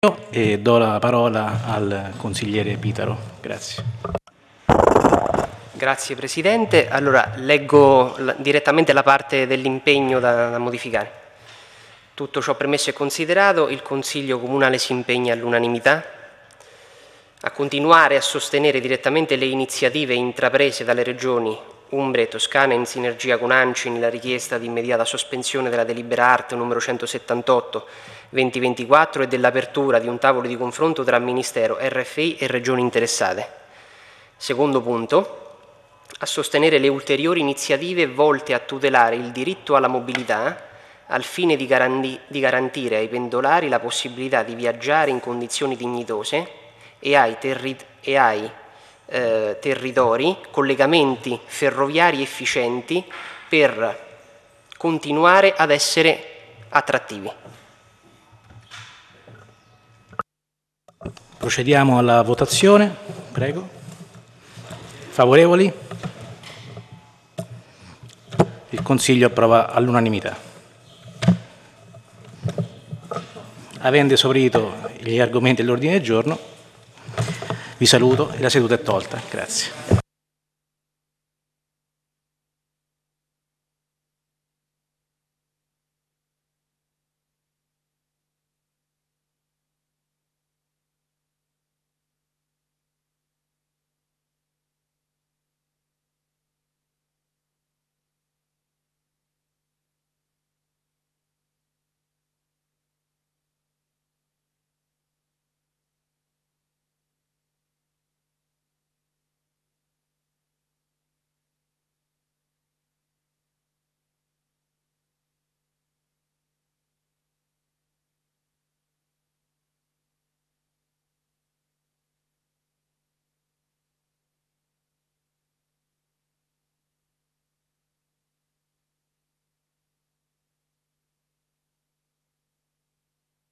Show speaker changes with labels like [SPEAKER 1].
[SPEAKER 1] E do la parola al consigliere Pitaro. Grazie.
[SPEAKER 2] Grazie Presidente. Allora, leggo direttamente la parte dell'impegno da modificare. Tutto ciò premesso e considerato, il Consiglio Comunale si impegna all'unanimità a continuare a sostenere direttamente le iniziative intraprese dalle Regioni Umbria e Toscana in sinergia con ANCI nella richiesta di immediata sospensione della delibera ART numero 178/2024 e dell'apertura di un tavolo di confronto tra Ministero, RFI e Regioni interessate. Secondo punto, a sostenere le ulteriori iniziative volte a tutelare il diritto alla mobilità al fine di garantire ai pendolari la possibilità di viaggiare in condizioni dignitose e ai territori collegamenti ferroviari efficienti per continuare ad essere attrattivi.
[SPEAKER 1] Procediamo alla votazione. Prego. Favorevoli? Il Consiglio approva all'unanimità. Avendo esaurito gli argomenti dell'ordine del giorno, vi saluto e la seduta è tolta. Grazie.